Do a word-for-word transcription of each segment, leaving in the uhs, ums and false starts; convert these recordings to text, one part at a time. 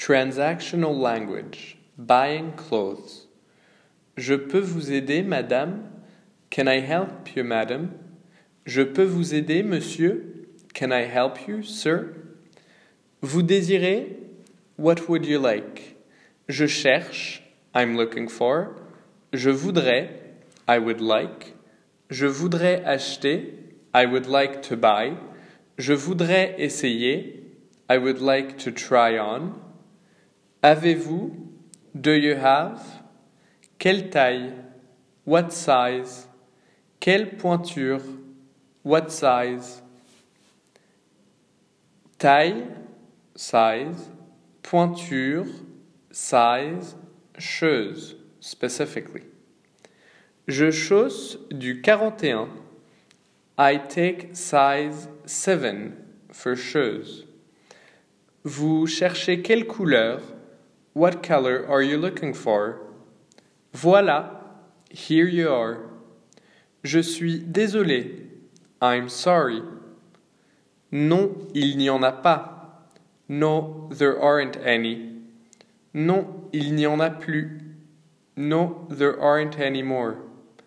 Transactional language. Buying clothes. Je peux vous aider, madame? Can I help you, madam? Je peux vous aider, monsieur? Can I help you, sir? Vous désirez? What would you like? Je cherche. I'm looking for. Je voudrais. I would like. Je voudrais acheter. I would like to buy. Je voudrais essayer. I would like to try on. Avez-vous? Do you have? Quelle taille? What size? Quelle pointure? What size? Taille, size, pointure, size, chose, specifically. Je chausse du quarante et un. I take size seven for shoes. Vous cherchez quelle couleur? What color are you looking for? Voilà, here you are. Je suis désolé. I'm sorry. Non, il n'y en a pas. No, there aren't any. Non, il n'y en a plus. No, there aren't any more.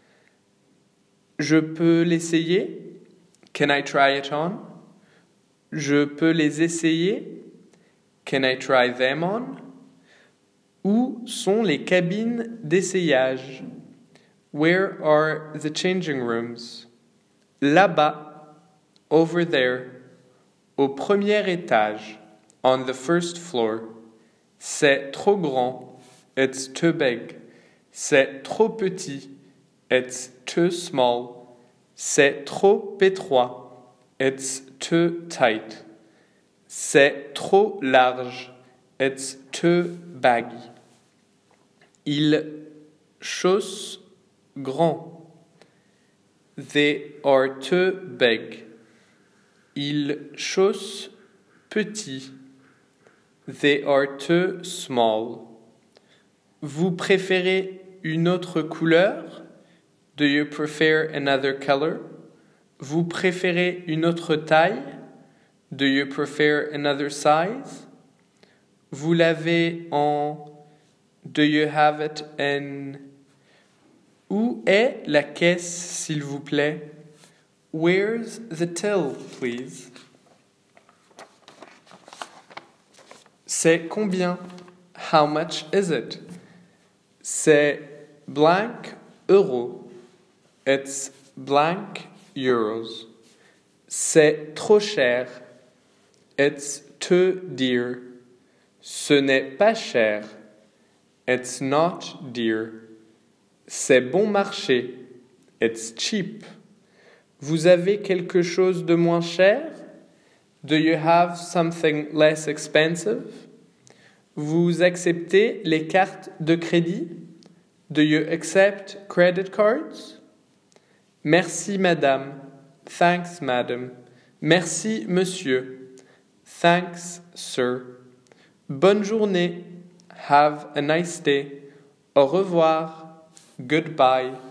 Je peux l'essayer? Can I try it on? Je peux les essayer? Can I try them on? Où sont les cabines d'essayage? Where are the changing rooms? Là-bas, over there, au premier étage, on the first floor. C'est trop grand, it's too big. C'est trop petit, it's too small. C'est trop étroit, it's too tight. C'est trop large, it's too baggy. Ils chaussent grand. They are too big. Ils chaussent petit. They are too small. Vous préférez une autre couleur? Do you prefer another color? Vous préférez une autre taille? Do you prefer another size? Vous l'avez en... Do you have it in... Où est la caisse, s'il vous plaît? Where's the till, please? C'est combien? How much is it? C'est blank euro. It's blank euros. C'est trop cher. It's too dear. Ce n'est pas cher. It's not dear. C'est bon marché. It's cheap. Vous avez quelque chose de moins cher? Do you have something less expensive? Vous acceptez les cartes de crédit? Do you accept credit cards? Merci madame. Thanks madam. Merci monsieur. Thanks sir. Bonne journée. Have a nice day. Au revoir. Goodbye.